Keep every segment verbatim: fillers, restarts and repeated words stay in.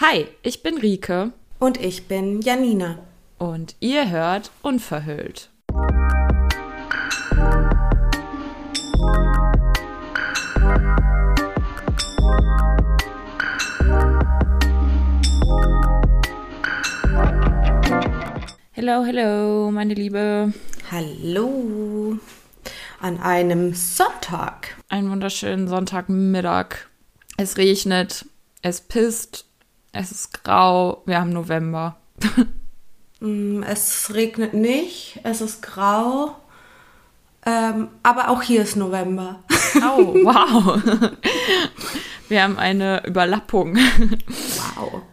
Hi, ich bin Rike. Und ich bin Janina. Und ihr hört Unverhüllt. Hello, hello, meine Liebe. Hallo. An einem Sonntag. Einen wunderschönen Sonntagmittag. Es regnet, es pisst, es ist grau. Wir haben November. Es regnet nicht, es ist grau. Ähm, aber auch hier ist November. Oh, wow. Wir haben eine Überlappung. Wow.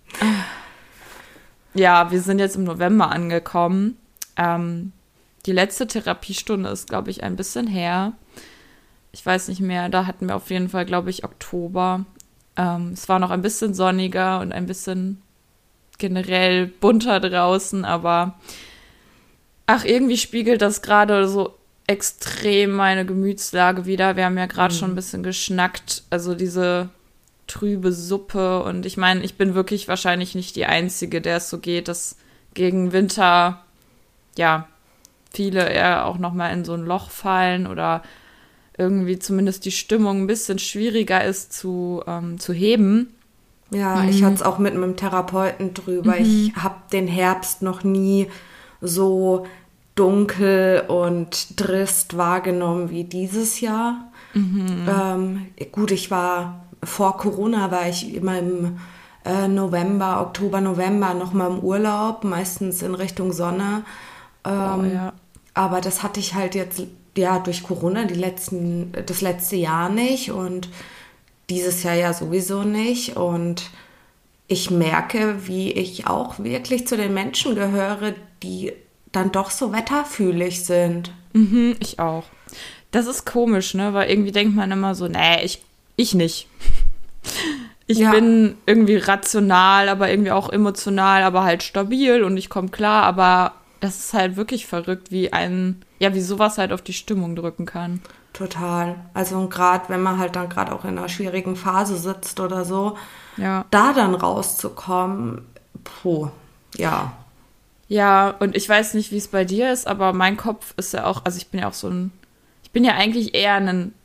Ja, wir sind jetzt im November angekommen. Ähm, die letzte Therapiestunde ist, glaube ich, ein bisschen her. Ich weiß nicht mehr, da hatten wir auf jeden Fall, glaube ich, Oktober. Ähm, es war noch ein bisschen sonniger und ein bisschen generell bunter draußen, aber ach, irgendwie spiegelt das gerade so extrem meine Gemütslage wider. Wir haben ja gerade mhm. schon ein bisschen geschnackt, also diese trübe Suppe, und ich meine, ich bin wirklich wahrscheinlich nicht die Einzige, der es so geht, dass gegen Winter, ja, viele eher auch nochmal in so ein Loch fallen oder irgendwie zumindest die Stimmung ein bisschen schwieriger ist zu, ähm, zu heben. Ja, mhm. ich hatte es auch mit meinem Therapeuten drüber. Mhm. Ich habe den Herbst noch nie so dunkel und trist wahrgenommen wie dieses Jahr. Mhm. Ähm, gut, ich war vor Corona war ich immer im äh, November, Oktober, November nochmal im Urlaub, meistens in Richtung Sonne. Ähm, oh, ja. Aber das hatte ich halt jetzt ja durch Corona die letzten, das letzte Jahr nicht und dieses Jahr ja sowieso nicht. Und ich merke, wie ich auch wirklich zu den Menschen gehöre, die dann doch so wetterfühlig sind. Mhm, ich auch. Das ist komisch, ne? Weil irgendwie denkt man immer so, nee, ich Ich nicht. Ich ja. bin irgendwie rational, aber irgendwie auch emotional, aber halt stabil und ich komme klar, aber das ist halt wirklich verrückt, wie ein, ja, wie sowas halt auf die Stimmung drücken kann. Total. Also gerade, wenn man halt dann gerade auch in einer schwierigen Phase sitzt oder so, ja. da dann rauszukommen, puh, ja. Ja, und ich weiß nicht, wie es bei dir ist, aber mein Kopf ist ja auch, also ich bin ja auch so ein, ich bin ja eigentlich eher ein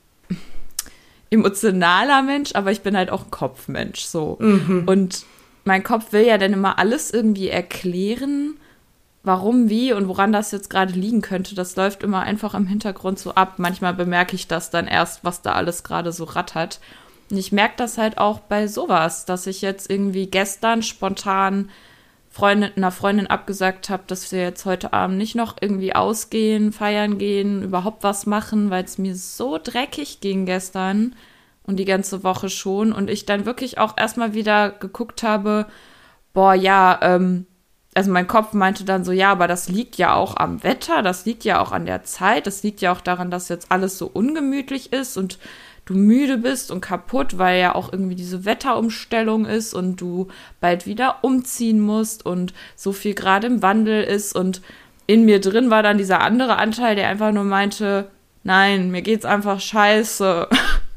emotionaler Mensch, aber ich bin halt auch ein Kopfmensch, so. Mhm. Und mein Kopf will ja dann immer alles irgendwie erklären, warum, wie und woran das jetzt gerade liegen könnte. Das läuft immer einfach im Hintergrund so ab. Manchmal bemerke ich das dann erst, was da alles gerade so rattert. Und ich merke das halt auch bei sowas, dass ich jetzt irgendwie gestern spontan Freundin, einer Freundin abgesagt habe, dass wir jetzt heute Abend nicht noch irgendwie ausgehen, feiern gehen, überhaupt was machen, weil es mir so dreckig ging gestern und die ganze Woche schon. Und ich dann wirklich auch erstmal wieder geguckt habe, boah, ja, ähm, also mein Kopf meinte dann so, ja, aber das liegt ja auch am Wetter, das liegt ja auch an der Zeit, das liegt ja auch daran, dass jetzt alles so ungemütlich ist und du müde bist und kaputt, weil ja auch irgendwie diese Wetterumstellung ist und du bald wieder umziehen musst und so viel gerade im Wandel ist. Und in mir drin war dann dieser andere Anteil, der einfach nur meinte, nein, mir geht's einfach scheiße.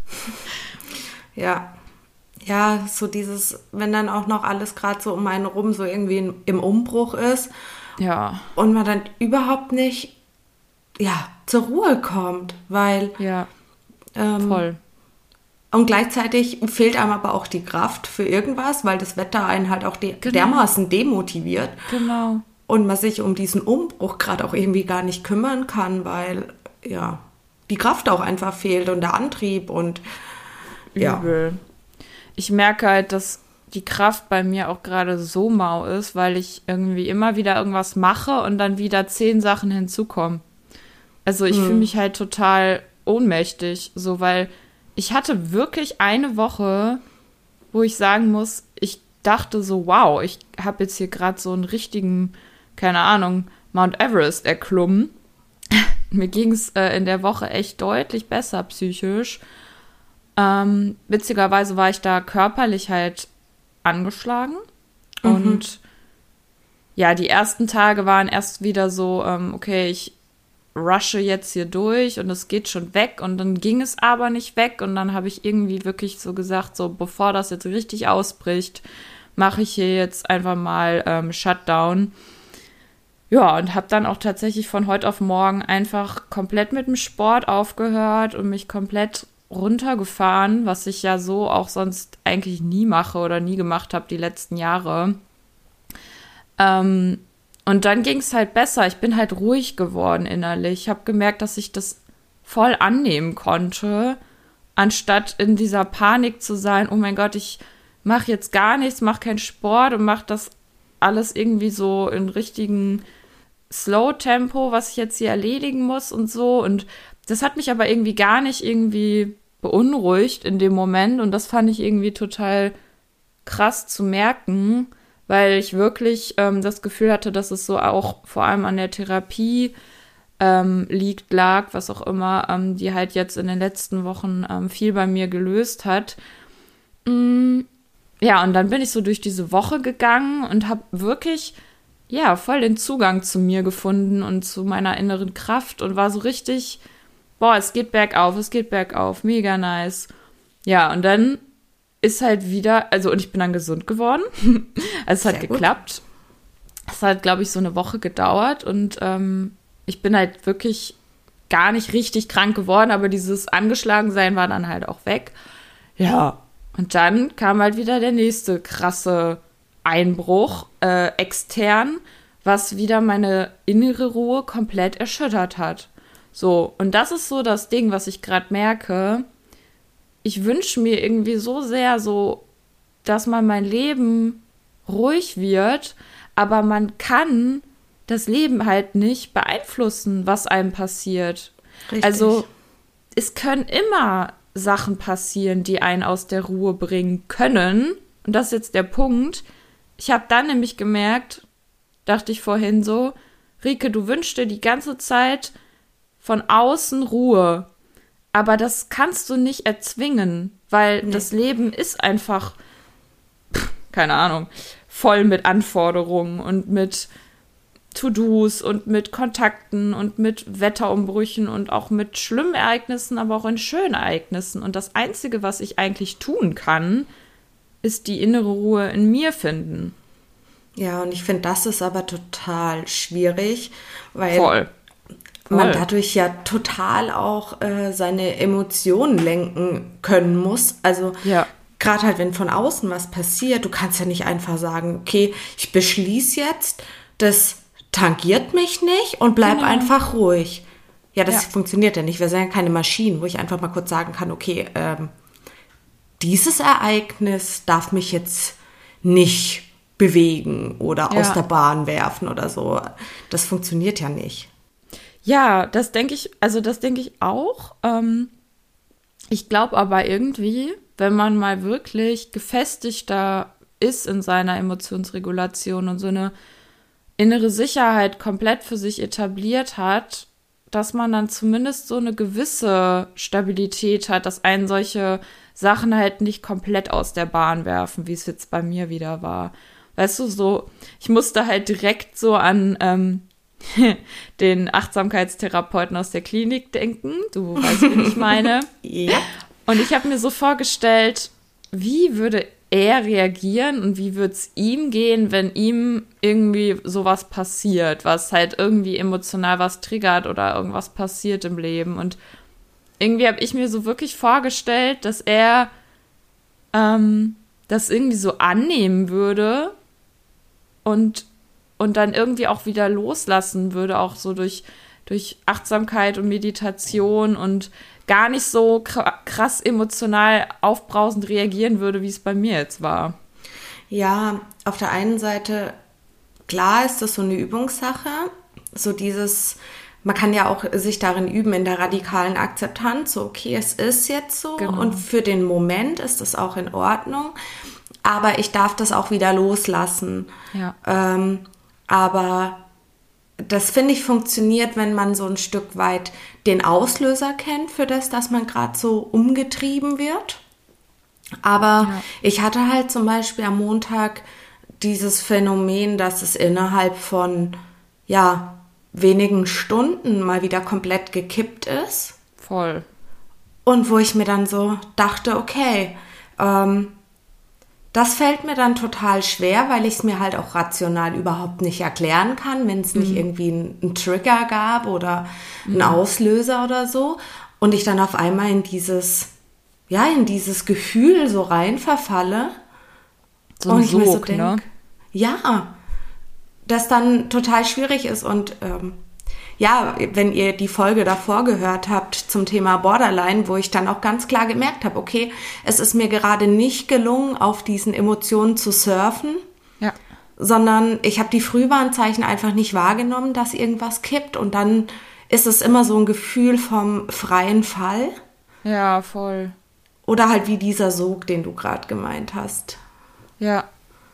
Ja, ja, so dieses, wenn dann auch noch alles gerade so um einen rum so irgendwie im Umbruch ist. Ja. Und man dann überhaupt nicht, ja, zur Ruhe kommt, weil ja. Ähm, Voll. Und gleichzeitig fehlt einem aber auch die Kraft für irgendwas, weil das Wetter einen halt auch de- genau. dermaßen demotiviert. Genau. Und man sich um diesen Umbruch gerade auch irgendwie gar nicht kümmern kann, weil, ja, die Kraft auch einfach fehlt und der Antrieb und, ja. Übel. Ich merke halt, dass die Kraft bei mir auch gerade so mau ist, weil ich irgendwie immer wieder irgendwas mache und dann wieder zehn Sachen hinzukommen. Also ich hm. fühle mich halt total ohnmächtig, so, weil ich hatte wirklich eine Woche, wo ich sagen muss, ich dachte so, wow, ich habe jetzt hier gerade so einen richtigen, keine Ahnung, Mount Everest erklommen. Mir ging es äh, in der Woche echt deutlich besser psychisch. Ähm, witzigerweise war ich da körperlich halt angeschlagen. Mhm. Und ja, die ersten Tage waren erst wieder so, ähm, okay, ich rushe jetzt hier durch und es geht schon weg und dann ging es aber nicht weg und dann habe ich irgendwie wirklich so gesagt, so bevor das jetzt richtig ausbricht, mache ich hier jetzt einfach mal ähm, Shutdown. Ja, und habe dann auch tatsächlich von heute auf morgen einfach komplett mit dem Sport aufgehört und mich komplett runtergefahren, was ich ja so auch sonst eigentlich nie mache oder nie gemacht habe die letzten Jahre. Ähm, und dann ging es halt besser. Ich bin halt ruhig geworden innerlich. Ich habe gemerkt, dass ich das voll annehmen konnte, anstatt in dieser Panik zu sein, oh mein Gott, ich mache jetzt gar nichts, mache keinen Sport und mache das alles irgendwie so in richtigen Slow-Tempo, was ich jetzt hier erledigen muss und so. Und das hat mich aber irgendwie gar nicht irgendwie beunruhigt in dem Moment. Und das fand ich irgendwie total krass zu merken, weil ich wirklich ähm, das Gefühl hatte, dass es so auch vor allem an der Therapie ähm, liegt, lag, was auch immer, ähm, die halt jetzt in den letzten Wochen ähm, viel bei mir gelöst hat. Mm, ja, und dann bin ich so durch diese Woche gegangen und habe wirklich, ja, voll den Zugang zu mir gefunden und zu meiner inneren Kraft und war so richtig, boah, es geht bergauf, es geht bergauf, mega nice. Ja, und dann ist halt wieder, also, und ich bin dann gesund geworden. Also, es hat geklappt. Es hat, glaube ich, so eine Woche gedauert und ähm, ich bin halt wirklich gar nicht richtig krank geworden, aber dieses Angeschlagensein war dann halt auch weg. Ja, und dann kam halt wieder der nächste krasse Einbruch, äh, extern, was wieder meine innere Ruhe komplett erschüttert hat. So, und das ist so das Ding, was ich gerade merke. Ich wünsche mir irgendwie so sehr so, dass man mein Leben ruhig wird, aber man kann das Leben halt nicht beeinflussen, was einem passiert. Richtig. Also es können immer Sachen passieren, die einen aus der Ruhe bringen können. Und das ist jetzt der Punkt. Ich habe dann nämlich gemerkt, dachte ich vorhin so, Rike, du wünschst dir die ganze Zeit von außen Ruhe. Aber das kannst du nicht erzwingen, weil nee. Das Leben ist einfach, pff, keine Ahnung, voll mit Anforderungen und mit To-Dos und mit Kontakten und mit Wetterumbrüchen und auch mit schlimmen Ereignissen, aber auch in schönen Ereignissen. Und das Einzige, was ich eigentlich tun kann, ist die innere Ruhe in mir finden. Ja, und ich finde, das ist aber total schwierig, weil Voll. Voll. man dadurch ja total auch äh, seine Emotionen lenken können muss. Also ja. Gerade halt, wenn von außen was passiert, du kannst ja nicht einfach sagen, okay, ich beschließe jetzt, das tangiert mich nicht und bleib genau. einfach ruhig. Ja, das ja. funktioniert ja nicht. Wir sind ja keine Maschinen, wo ich einfach mal kurz sagen kann, okay, ähm, dieses Ereignis darf mich jetzt nicht bewegen oder ja. aus der Bahn werfen oder so. Das funktioniert ja nicht. Ja, das denke ich, also das denke ich auch. Ähm, ich glaube aber irgendwie, wenn man mal wirklich gefestigter ist in seiner Emotionsregulation und so eine innere Sicherheit komplett für sich etabliert hat, dass man dann zumindest so eine gewisse Stabilität hat, dass einen solche Sachen halt nicht komplett aus der Bahn werfen, wie es jetzt bei mir wieder war. Weißt du, so, ich musste halt direkt so an ähm, den Achtsamkeitstherapeuten aus der Klinik denken. Du weißt, wen ich meine. Ja. Und ich habe mir so vorgestellt, wie würde er reagieren und wie würde es ihm gehen, wenn ihm irgendwie sowas passiert, was halt irgendwie emotional was triggert oder irgendwas passiert im Leben. Und irgendwie habe ich mir so wirklich vorgestellt, dass er ähm, das irgendwie so annehmen würde und, und dann irgendwie auch wieder loslassen würde, auch so durch, durch Achtsamkeit und Meditation und gar nicht so krass emotional aufbrausend reagieren würde, wie es bei mir jetzt war. Ja, auf der einen Seite, klar ist das so eine Übungssache, so dieses, man kann ja auch sich darin üben in der radikalen Akzeptanz, so okay, es ist jetzt so genau. Und für den Moment ist das auch in Ordnung, aber ich darf das auch wieder loslassen. Ja. Ähm, aber das, finde ich, funktioniert, wenn man so ein Stück weit den Auslöser kennt für das, dass man gerade so umgetrieben wird. Aber ja. Ich hatte halt zum Beispiel am Montag dieses Phänomen, dass es innerhalb von ja, wenigen Stunden mal wieder komplett gekippt ist. Voll. Und wo ich mir dann so dachte, okay, ähm, Das fällt mir dann total schwer, weil ich es mir halt auch rational überhaupt nicht erklären kann, wenn es nicht irgendwie einen Trigger gab oder einen Auslöser oder so. Und ich dann auf einmal in dieses, ja, in dieses Gefühl so rein verfalle. So ein und ich mir so Sog, denk, ne? Ja, das dann total schwierig ist. Und ähm, ja, wenn ihr die Folge davor gehört habt zum Thema Borderline, wo ich dann auch ganz klar gemerkt habe, okay, es ist mir gerade nicht gelungen, auf diesen Emotionen zu surfen, Ja. sondern ich habe die Frühwarnzeichen einfach nicht wahrgenommen, dass irgendwas kippt. Und dann ist es immer so ein Gefühl vom freien Fall Ja, voll. oder halt wie dieser Sog, den du gerade gemeint hast. Ja.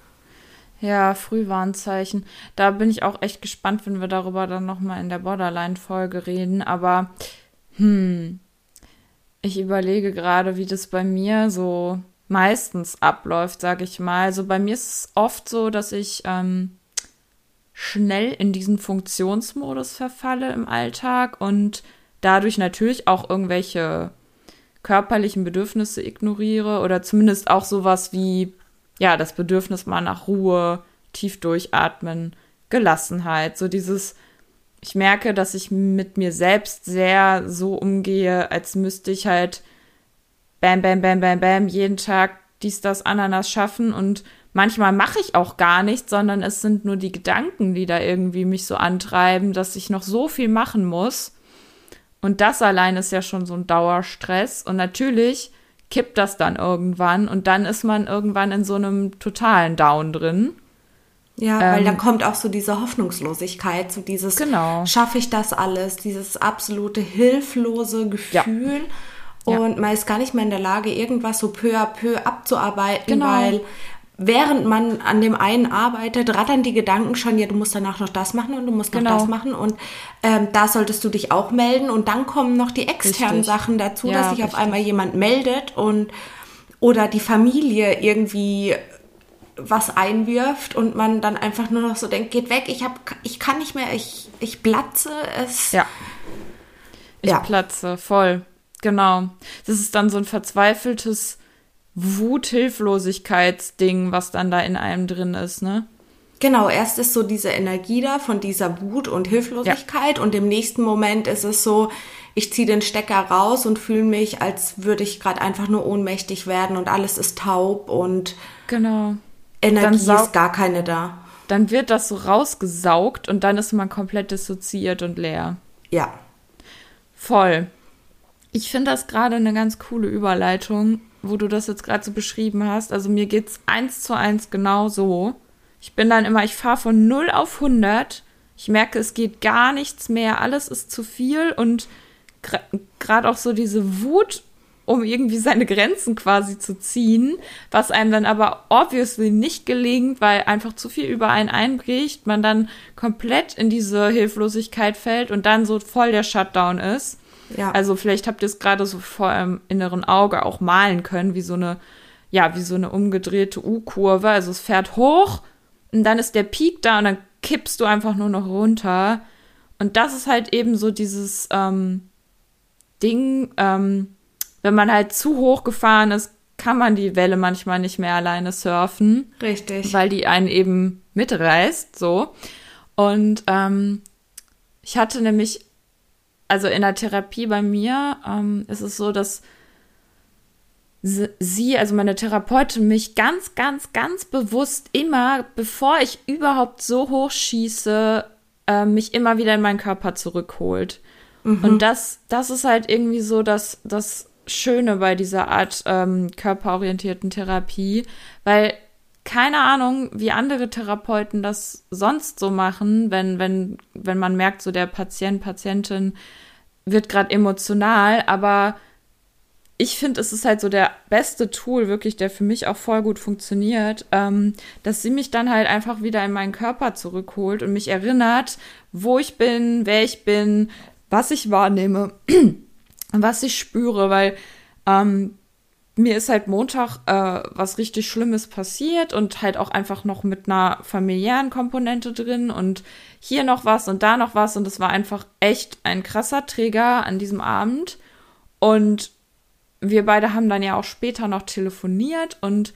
Ja, Frühwarnzeichen. Da bin ich auch echt gespannt, wenn wir darüber dann nochmal in der Borderline-Folge reden. Aber, hm, ich überlege gerade, wie das bei mir so meistens abläuft, sage ich mal. Also bei mir ist es oft so, dass ich ähm, schnell in diesen Funktionsmodus verfalle im Alltag und dadurch natürlich auch irgendwelche körperlichen Bedürfnisse ignoriere oder zumindest auch sowas wie ja, das Bedürfnis mal nach Ruhe, tief durchatmen, Gelassenheit, so dieses, ich merke, dass ich mit mir selbst sehr so umgehe, als müsste ich halt bam, bam, bam, bam, bam, jeden Tag dies, das, Ananas schaffen und manchmal mache ich auch gar nichts, sondern es sind nur die Gedanken, die da irgendwie mich so antreiben, dass ich noch so viel machen muss und das allein ist ja schon so ein Dauerstress und natürlich kippt das dann irgendwann und dann ist man irgendwann in so einem totalen Down drin. Ja, Ähm, weil dann kommt auch so diese Hoffnungslosigkeit, so dieses, Genau. schaffe ich das alles, dieses absolute hilflose Gefühl Ja. und man ist gar nicht mehr in der Lage, irgendwas so peu à peu abzuarbeiten, Genau. weil während man an dem einen arbeitet, rattern die Gedanken schon, ja, du musst danach noch das machen und du musst noch Genau. das machen und ähm, da solltest du dich auch melden und dann kommen noch die externen Richtig. Sachen dazu, Ja, dass sich auf richtig. einmal jemand meldet und oder die Familie irgendwie was einwirft und man dann einfach nur noch so denkt, geht weg, ich hab, ich kann nicht mehr, ich, ich platze, es. Ja. Ich Ja. platze, voll. Genau. Das ist dann so ein verzweifeltes Wut-Hilflosigkeitsding, was dann da in einem drin ist, ne? Genau, erst ist so diese Energie da von dieser Wut und Hilflosigkeit und im nächsten Moment ist es so, ich ziehe den Stecker raus und fühle mich, als würde ich gerade einfach nur ohnmächtig werden und alles ist taub und Genau. Energie Dann saug- ist gar keine da. Dann wird das so rausgesaugt und dann ist man komplett dissoziiert und leer. Ja. Voll. Ich finde das gerade eine ganz coole Überleitung, wo du das jetzt gerade so beschrieben hast. Also mir geht's eins zu eins genau so. Ich bin dann immer, ich fahre von null auf hundert. Ich merke, es geht gar nichts mehr. Alles ist zu viel und gerade auch so diese Wut, um irgendwie seine Grenzen quasi zu ziehen, was einem dann aber obviously nicht gelingt, weil einfach zu viel über einen einbricht, man dann komplett in diese Hilflosigkeit fällt und dann so voll der Shutdown ist. Ja. Also vielleicht habt ihr es gerade so vor eurem inneren Auge auch malen können, wie so eine, ja, wie so eine umgedrehte U-Kurve. Also es fährt hoch und dann ist der Peak da und dann kippst du einfach nur noch runter. Und das ist halt eben so dieses ähm, Ding, ähm, wenn man halt zu hoch gefahren ist, kann man die Welle manchmal nicht mehr alleine surfen. Richtig. Weil die einen eben mitreißt, so. Und ähm, ich hatte nämlich, also in der Therapie bei mir, ähm, ist es so, dass sie, also meine Therapeutin, mich ganz, ganz, ganz bewusst immer, bevor ich überhaupt so hoch schieße, äh, mich immer wieder in meinen Körper zurückholt. Mhm. Und das, das ist halt irgendwie so das, das Schöne bei dieser Art ähm, körperorientierten Therapie, weil keine Ahnung, wie andere Therapeuten das sonst so machen, wenn, wenn, wenn man merkt, so der Patient, Patientin wird gerade emotional, aber ich finde, es ist halt so der beste Tool, wirklich, der für mich auch voll gut funktioniert, ähm, dass sie mich dann halt einfach wieder in meinen Körper zurückholt und mich erinnert, wo ich bin, wer ich bin, was ich wahrnehme, was ich spüre, weil ähm, mir ist halt Montag äh, was richtig Schlimmes passiert und halt auch einfach noch mit einer familiären Komponente drin und hier noch was und da noch was und es war einfach echt ein krasser Trigger an diesem Abend und wir beide haben dann ja auch später noch telefoniert und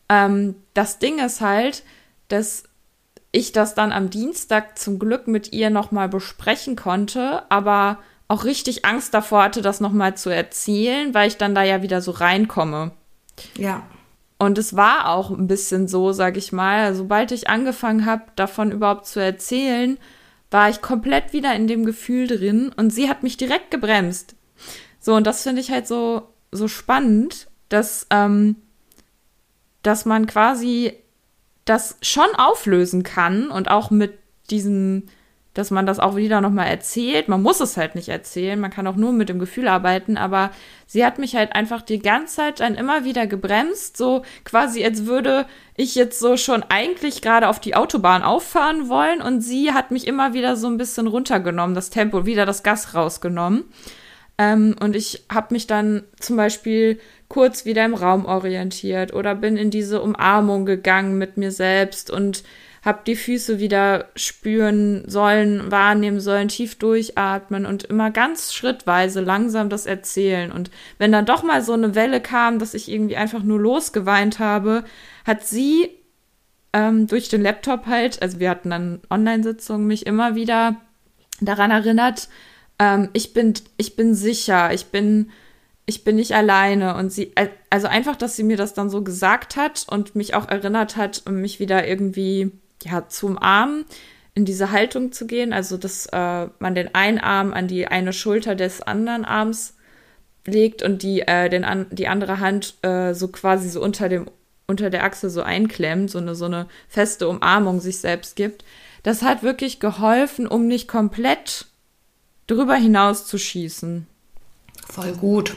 Ähm, das Ding ist halt, dass ich das dann am Dienstag zum Glück mit ihr nochmal besprechen konnte, aber auch richtig Angst davor hatte, das nochmal zu erzählen, weil ich dann da ja wieder so reinkomme. Ja. Und es war auch ein bisschen so, sag ich mal, sobald ich angefangen habe, davon überhaupt zu erzählen, war ich komplett wieder in dem Gefühl drin und sie hat mich direkt gebremst. So, und das finde ich halt so, so spannend, dass, ähm, dass man quasi das schon auflösen kann und auch mit diesem, dass man das auch wieder nochmal erzählt. Man muss es halt nicht erzählen, man kann auch nur mit dem Gefühl arbeiten, aber sie hat mich halt einfach die ganze Zeit dann immer wieder gebremst, so quasi als würde ich jetzt so schon eigentlich gerade auf die Autobahn auffahren wollen und sie hat mich immer wieder so ein bisschen runtergenommen, das Tempo, wieder das Gas rausgenommen. Ähm, und ich habe mich dann zum Beispiel kurz wieder im Raum orientiert oder bin in diese Umarmung gegangen mit mir selbst und habe die Füße wieder spüren sollen, wahrnehmen sollen, tief durchatmen und immer ganz schrittweise langsam das erzählen. Und wenn dann doch mal so eine Welle kam, dass ich irgendwie einfach nur losgeweint habe, hat sie ähm, durch den Laptop halt, also wir hatten dann Online-Sitzungen, mich immer wieder daran erinnert, ähm, ich bin, ich bin sicher, ich bin ich bin nicht alleine. Und sie, also einfach, dass sie mir das dann so gesagt hat und mich auch erinnert hat, um mich wieder irgendwie, ja, zu umarmen, in diese Haltung zu gehen. Also, dass äh, man den einen Arm an die eine Schulter des anderen Arms legt und die, äh, den an, die andere Hand äh, so quasi so unter dem, unter der Achsel so einklemmt, so eine, so eine feste Umarmung sich selbst gibt. Das hat wirklich geholfen, um nicht komplett drüber hinaus zu schießen. Voll gut.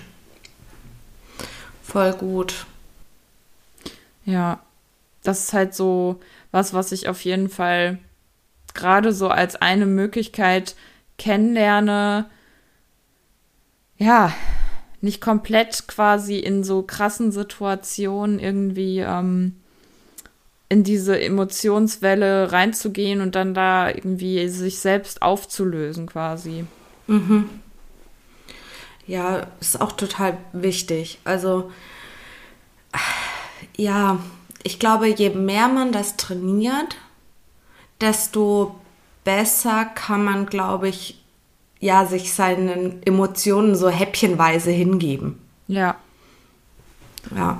Voll gut. Ja, das ist halt so was, was ich auf jeden Fall gerade so als eine Möglichkeit kennenlerne. Ja, nicht komplett quasi in so krassen Situationen irgendwie ähm, in diese Emotionswelle reinzugehen und dann da irgendwie sich selbst aufzulösen quasi. Mhm. Ja, ist auch total wichtig. Also, ja, ich glaube, je mehr man das trainiert, desto besser kann man, glaube ich, ja, sich seinen Emotionen so häppchenweise hingeben. Ja. Ja.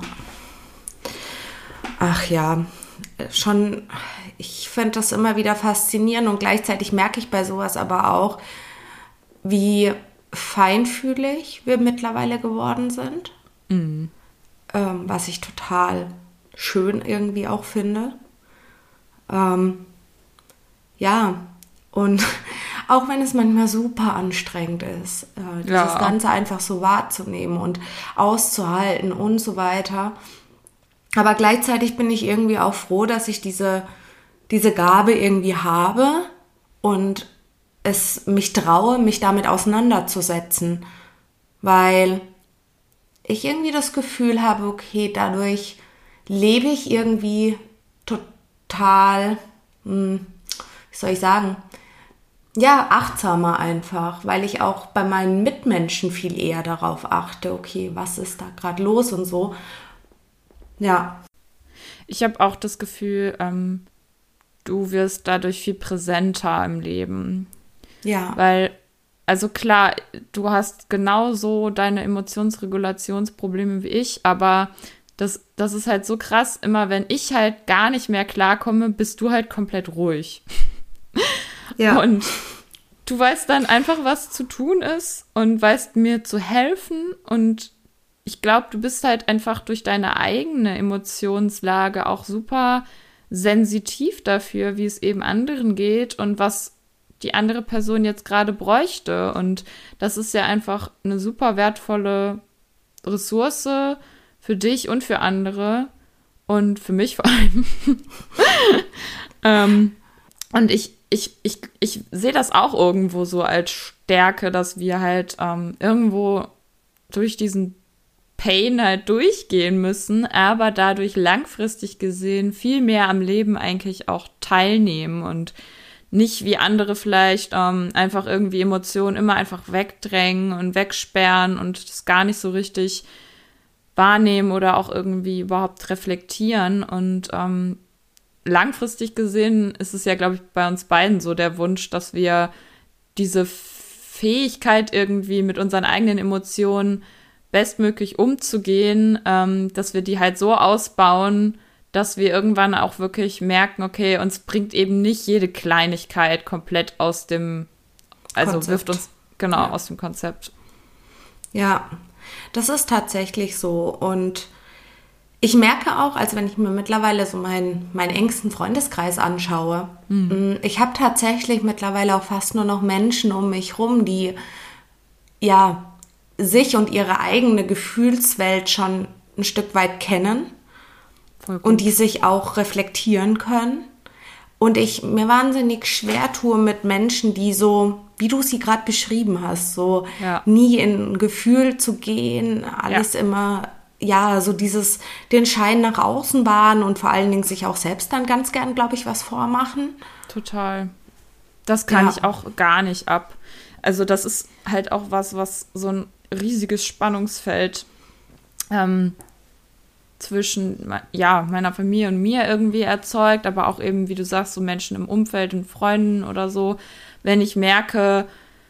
Ach ja, schon, ich finde das immer wieder faszinierend und gleichzeitig merke ich bei sowas aber auch, wie feinfühlig wir mittlerweile geworden sind, mhm. ähm, was ich total schön irgendwie auch finde. Ähm, ja, und auch wenn es manchmal super anstrengend ist, äh, dieses ja. Ganze einfach so wahrzunehmen und auszuhalten und so weiter. Aber gleichzeitig bin ich irgendwie auch froh, dass ich diese, diese Gabe irgendwie habe und es mich traue, mich damit auseinanderzusetzen, weil ich irgendwie das Gefühl habe, okay, dadurch lebe ich irgendwie total, hm, wie soll ich sagen, ja, achtsamer einfach, weil ich auch bei meinen Mitmenschen viel eher darauf achte, okay, was ist da gerade los und so. Ja. Ich habe auch das Gefühl, ähm, du wirst dadurch viel präsenter im Leben. Ja. Weil, also klar, du hast genauso deine Emotionsregulationsprobleme wie ich, aber das, das ist halt so krass, immer wenn ich halt gar nicht mehr klarkomme, bist du halt komplett ruhig. Ja. Und du weißt dann einfach, was zu tun ist und weißt mir zu helfen und ich glaube, du bist halt einfach durch deine eigene Emotionslage auch super sensitiv dafür, wie es eben anderen geht und was die andere Person jetzt gerade bräuchte. Und das ist ja einfach eine super wertvolle Ressource für dich und für andere und für mich vor allem. ähm, und ich, ich, ich, ich sehe das auch irgendwo so als Stärke, dass wir halt ähm, irgendwo durch diesen Pain halt durchgehen müssen, aber dadurch langfristig gesehen viel mehr am Leben eigentlich auch teilnehmen und nicht wie andere vielleicht ähm, einfach irgendwie Emotionen immer einfach wegdrängen und wegsperren und das gar nicht so richtig wahrnehmen oder auch irgendwie überhaupt reflektieren. Und ähm, langfristig gesehen ist es ja, glaube ich, bei uns beiden so der Wunsch, dass wir diese Fähigkeit irgendwie mit unseren eigenen Emotionen bestmöglich umzugehen, ähm, dass wir die halt so ausbauen, dass wir irgendwann auch wirklich merken, okay, uns bringt eben nicht jede Kleinigkeit komplett aus dem, also Konzept. wirft uns genau ja. aus dem Konzept. Ja, das ist tatsächlich so. Und ich merke auch, also wenn ich mir mittlerweile so meinen, meinen engsten Freundeskreis anschaue, mhm. ich habe tatsächlich mittlerweile auch fast nur noch Menschen um mich rum, die ja sich und ihre eigene Gefühlswelt schon ein Stück weit kennen und die sich auch reflektieren können. Und ich mir wahnsinnig schwer tue mit Menschen, die so, wie du sie gerade beschrieben hast, so ja. nie in ein Gefühl zu gehen, alles ja. immer, ja, so dieses, den Schein nach außen wahren und vor allen Dingen sich auch selbst dann ganz gern, glaube ich, was vormachen. Total. Das kann Ja. ich auch gar nicht ab. Also das ist halt auch was, was so ein riesiges Spannungsfeld ähm, zwischen ja, meiner Familie und mir irgendwie erzeugt, aber auch eben, wie du sagst, so Menschen im Umfeld und Freunden oder so. Wenn ich merke,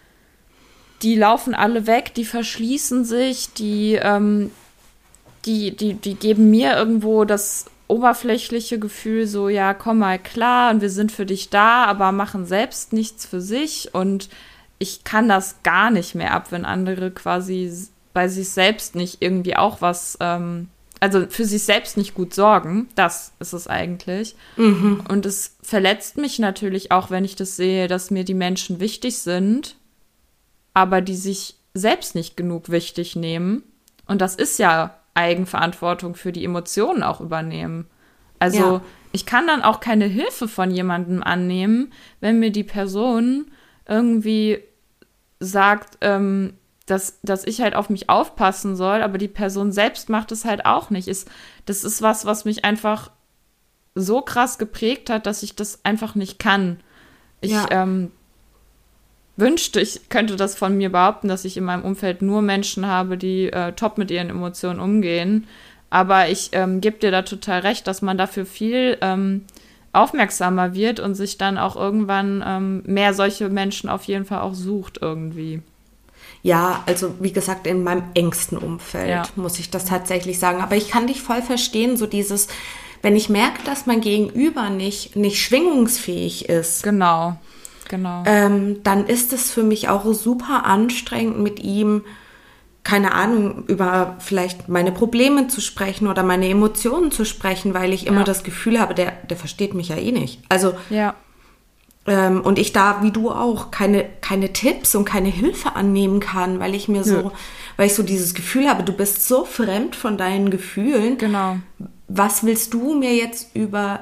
die laufen alle weg, die verschließen sich, die, ähm, die, die, die geben mir irgendwo das oberflächliche Gefühl so, ja, komm mal klar und wir sind für dich da, aber machen selbst nichts für sich und ich kann das gar nicht mehr ab, wenn andere quasi bei sich selbst nicht irgendwie auch was, ähm, also für sich selbst nicht gut sorgen. Das ist es eigentlich. Mhm. Und es verletzt mich natürlich auch, wenn ich das sehe, dass mir die Menschen wichtig sind, aber die sich selbst nicht genug wichtig nehmen. Und das ist ja Eigenverantwortung für die Emotionen auch übernehmen. Also Ja. ich kann dann auch keine Hilfe von jemandem annehmen, wenn mir die Person irgendwie sagt, ähm, dass, dass ich halt auf mich aufpassen soll, aber die Person selbst macht es halt auch nicht. Ist, das ist was, was mich einfach so krass geprägt hat, dass ich das einfach nicht kann. Ich Ja. ähm, wünschte, ich könnte das von mir behaupten, dass ich in meinem Umfeld nur Menschen habe, die äh, top mit ihren Emotionen umgehen. Aber ich ähm, gebe dir da total recht, dass man dafür viel ähm, aufmerksamer wird und sich dann auch irgendwann ähm, mehr solche Menschen auf jeden Fall auch sucht irgendwie. Ja, also wie gesagt, in meinem engsten Umfeld Ja. muss ich das tatsächlich sagen. Aber ich kann dich voll verstehen, so dieses, wenn ich merke, dass mein Gegenüber nicht, nicht schwingungsfähig ist, Genau, genau. ähm, dann ist es für mich auch super anstrengend, mit ihm, keine Ahnung, über vielleicht meine Probleme zu sprechen oder meine Emotionen zu sprechen, weil ich immer Ja. das Gefühl habe, der, der versteht mich ja eh nicht. Also Ja, Ähm, und ich da, wie du auch, keine, keine Tipps und keine Hilfe annehmen kann, weil ich mir so, Nö. weil ich so dieses Gefühl habe, du bist so fremd von deinen Gefühlen. genau. Was willst du mir jetzt über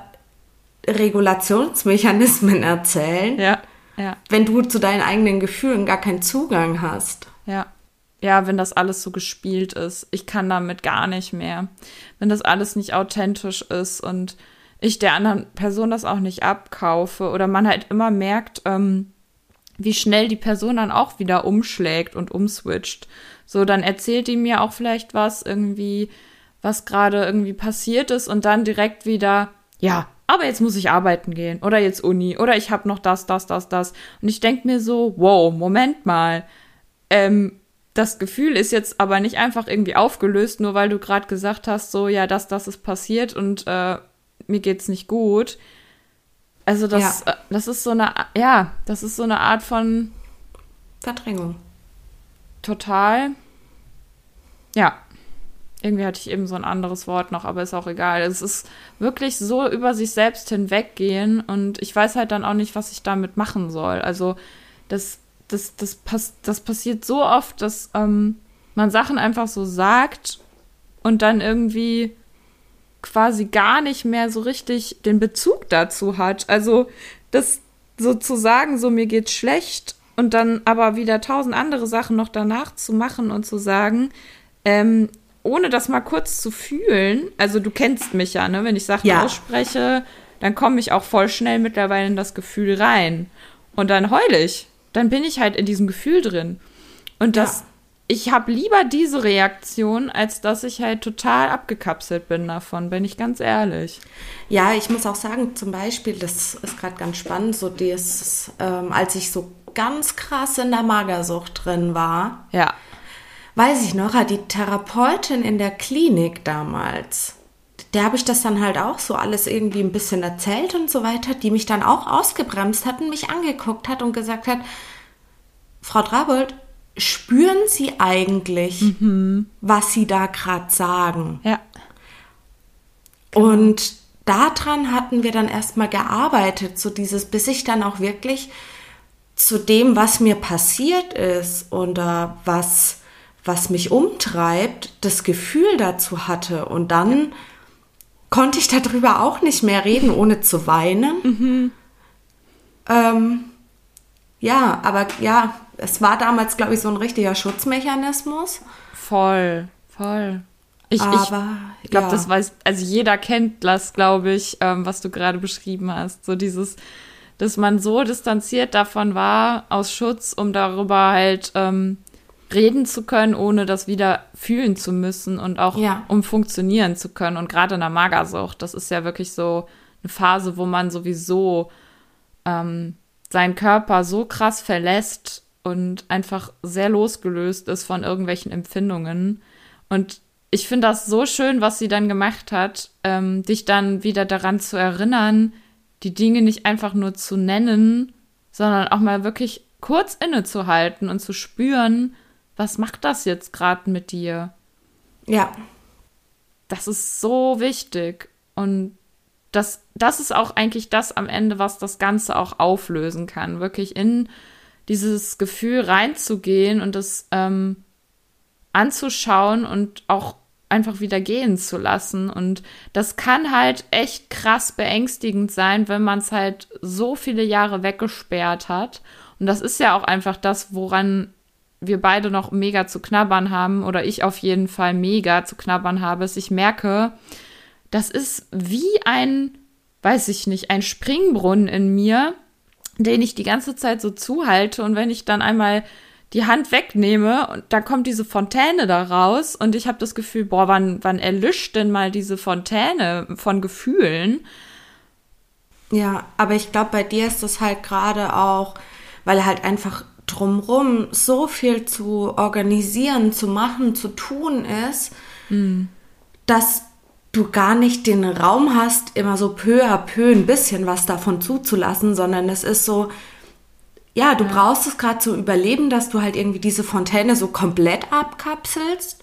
Regulationsmechanismen erzählen, Ja, ja, wenn du zu deinen eigenen Gefühlen gar keinen Zugang hast? ja. Ja, wenn das alles so gespielt ist. Ich kann damit gar nicht mehr. Wenn das alles nicht authentisch ist und ich der anderen Person das auch nicht abkaufe oder man halt immer merkt, ähm, wie schnell die Person dann auch wieder umschlägt und umswitcht. So, dann erzählt die mir auch vielleicht was irgendwie, was gerade irgendwie passiert ist und dann direkt wieder, ja, aber jetzt muss ich arbeiten gehen oder jetzt Uni oder ich habe noch das, das, das, das. Und ich denke mir so, wow, Moment mal, ähm, das Gefühl ist jetzt aber nicht einfach irgendwie aufgelöst, nur weil du gerade gesagt hast, so, ja, das, das ist passiert und äh, mir geht's nicht gut. Also das, Ja. äh, das ist so eine, ja, das ist so eine Art von Verdrängung. total, ja, irgendwie hatte ich eben so ein anderes Wort noch, aber ist auch egal. Es ist wirklich so über sich selbst hinweggehen und ich weiß halt dann auch nicht, was ich damit machen soll. Also das, das, das, pass, das passiert so oft, dass ähm, man Sachen einfach so sagt und dann irgendwie quasi gar nicht mehr so richtig den Bezug dazu hat. Also das sozusagen so, mir geht's schlecht und dann aber wieder tausend andere Sachen noch danach zu machen und zu sagen, ähm, ohne das mal kurz zu fühlen, also du kennst mich ja, ne? Wenn ich Sachen Ja. ausspreche, dann komme ich auch voll schnell mittlerweile in das Gefühl rein. Und dann heule ich. Dann bin ich halt in diesem Gefühl drin. Und das, ich habe lieber diese Reaktion, als dass ich halt total abgekapselt bin davon, bin ich ganz ehrlich. Ja, ich muss auch sagen, zum Beispiel, das ist gerade ganz spannend, so dieses, ähm, als ich so ganz krass in der Magersucht drin war, Ja. weiß ich noch, hat die Therapeutin in der Klinik damals, der habe ich das dann halt auch so alles irgendwie ein bisschen erzählt und so weiter, die mich dann auch ausgebremst hat und mich angeguckt hat und gesagt hat, Frau Drabold, spüren Sie eigentlich, mhm. was Sie da gerade sagen? Ja. Genau. Und daran hatten wir dann erstmal gearbeitet, so dieses, bis ich dann auch wirklich zu dem, was mir passiert ist oder was, was mich umtreibt, das Gefühl dazu hatte. Und dann konnte ich darüber auch nicht mehr reden, ohne zu weinen. Mhm. Ähm, ja, aber ja, es war damals, glaube ich, so ein richtiger Schutzmechanismus. Voll, voll. Ich, aber, ich glaube, ja. das weiß, also jeder kennt das, glaube ich, ähm, was du gerade beschrieben hast. So dieses, dass man so distanziert davon war, aus Schutz, um darüber halt ähm, reden zu können, ohne das wieder fühlen zu müssen und auch ja. um funktionieren zu können. Und gerade in der Magersucht, das ist ja wirklich so eine Phase, wo man sowieso ähm, seinen Körper so krass verlässt und einfach sehr losgelöst ist von irgendwelchen Empfindungen. Und ich finde das so schön, was sie dann gemacht hat, ähm, dich dann wieder daran zu erinnern, die Dinge nicht einfach nur zu nennen, sondern auch mal wirklich kurz innezuhalten und zu spüren, was macht das jetzt gerade mit dir? Ja. Das ist so wichtig. Und das, das ist auch eigentlich das am Ende, was das Ganze auch auflösen kann. Wirklich in dieses Gefühl reinzugehen und das ähm, anzuschauen und auch einfach wieder gehen zu lassen. Und das kann halt echt krass beängstigend sein, wenn man es halt so viele Jahre weggesperrt hat. Und das ist ja auch einfach das, woran wir beide noch mega zu knabbern haben, oder ich auf jeden Fall mega zu knabbern habe, ist, ich merke, das ist wie ein, weiß ich nicht, ein Springbrunnen in mir, den ich die ganze Zeit so zuhalte, und wenn ich dann einmal die Hand wegnehme und da kommt diese Fontäne da raus und ich habe das Gefühl, boah, wann, wann erlischt denn mal diese Fontäne von Gefühlen? Ja, aber ich glaube, bei dir ist das halt gerade auch, weil halt einfach drumrum so viel zu organisieren, zu machen, zu tun ist, mhm. dass du gar nicht den Raum hast, immer so peu à peu ein bisschen was davon zuzulassen, sondern es ist so, ja, du ja. brauchst es gerade zum Überleben, dass du halt irgendwie diese Fontäne so komplett abkapselst,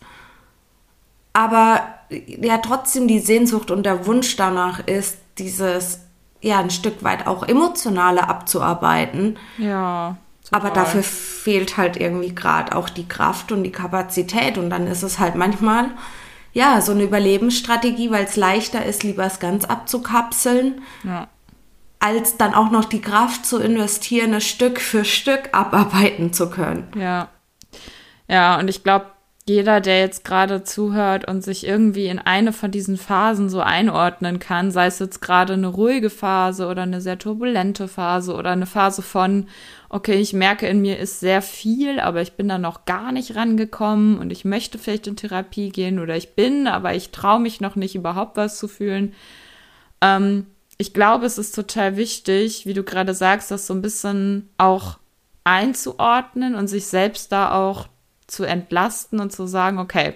aber ja trotzdem die Sehnsucht und der Wunsch danach ist, dieses ja ein Stück weit auch emotionale abzuarbeiten. Ja. Total. Aber dafür fehlt halt irgendwie gerade auch die Kraft und die Kapazität, und dann ist es halt manchmal ja so eine Überlebensstrategie, weil es leichter ist, lieber es ganz abzukapseln, ja. als dann auch noch die Kraft zu investieren, es Stück für Stück abarbeiten zu können. Ja, ja, und ich glaube, jeder, der jetzt gerade zuhört und sich irgendwie in eine von diesen Phasen so einordnen kann, sei es jetzt gerade eine ruhige Phase oder eine sehr turbulente Phase oder eine Phase von, okay, ich merke, in mir ist sehr viel, aber ich bin da noch gar nicht rangekommen und ich möchte vielleicht in Therapie gehen, oder ich bin, aber ich traue mich noch nicht, überhaupt was zu fühlen. Ähm, ich glaube, es ist total wichtig, wie du gerade sagst, das so ein bisschen auch einzuordnen und sich selbst da auch zu entlasten und zu sagen, okay,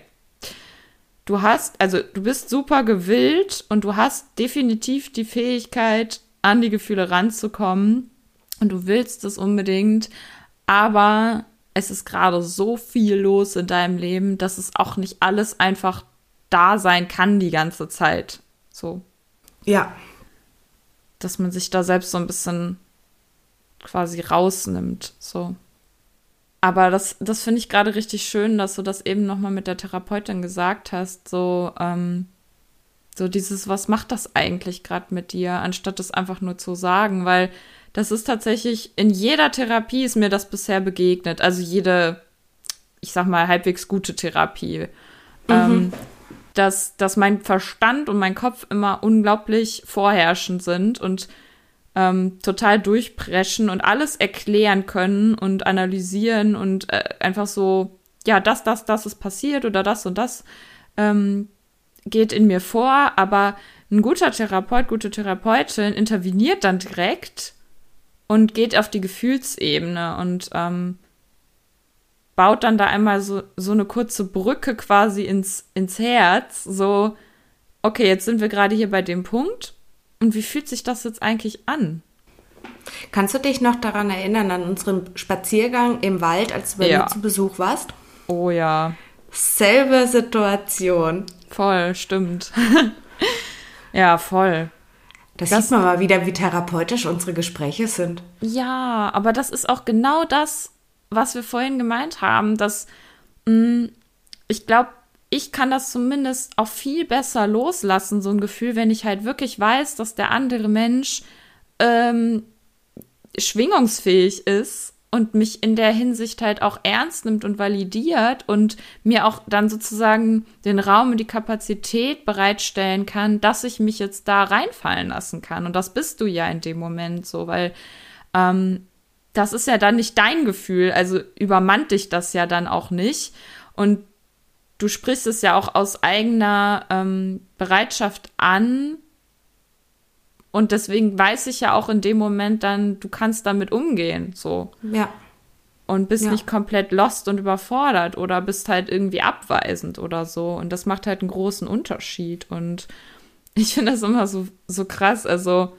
du hast, also du bist super gewillt und du hast definitiv die Fähigkeit, an die Gefühle ranzukommen und du willst es unbedingt, aber es ist gerade so viel los in deinem Leben, dass es auch nicht alles einfach da sein kann die ganze Zeit. So. Ja. Dass man sich da selbst so ein bisschen quasi rausnimmt, so. Aber das, das finde ich gerade richtig schön, dass du das eben nochmal mit der Therapeutin gesagt hast, so, ähm, so dieses, was macht das eigentlich gerade mit dir, anstatt es einfach nur zu sagen, weil das ist tatsächlich, in jeder Therapie ist mir das bisher begegnet, also jede, ich sag mal, halbwegs gute Therapie, mhm. ähm, dass, dass mein Verstand und mein Kopf immer unglaublich vorherrschend sind und Ähm, total durchpreschen und alles erklären können und analysieren und äh, einfach so ja, das, das, das ist passiert oder das und das ähm, geht in mir vor, aber ein guter Therapeut, gute Therapeutin interveniert dann direkt und geht auf die Gefühlsebene und ähm, baut dann da einmal so, so eine kurze Brücke quasi ins, ins Herz, so, okay, jetzt sind wir gerade hier bei dem Punkt und wie fühlt sich das jetzt eigentlich an? Kannst du dich noch daran erinnern, an unseren Spaziergang im Wald, als du bei Ja. mir zu Besuch warst? Oh ja, Selbe Situation. voll, stimmt. Ja, voll. Das, Das- sieht man mal wieder, wie therapeutisch unsere Gespräche sind. Ja, aber das ist auch genau das, was wir vorhin gemeint haben, dass mh, ich glaube, ich kann das zumindest auch viel besser loslassen, so ein Gefühl, wenn ich halt wirklich weiß, dass der andere Mensch ähm, schwingungsfähig ist und mich in der Hinsicht halt auch ernst nimmt und validiert und mir auch dann sozusagen den Raum und die Kapazität bereitstellen kann, dass ich mich jetzt da reinfallen lassen kann. Und das bist du ja in dem Moment so, weil ähm, das ist ja dann nicht dein Gefühl, also übermannt dich das ja dann auch nicht. Und du sprichst es ja auch aus eigener ähm, Bereitschaft an. Und deswegen weiß ich ja auch in dem Moment dann, du kannst damit umgehen, so. Ja. Und bist Ja. nicht komplett lost und überfordert oder bist halt irgendwie abweisend oder so. Und das macht halt einen großen Unterschied. Und ich finde das immer so, so krass. Also,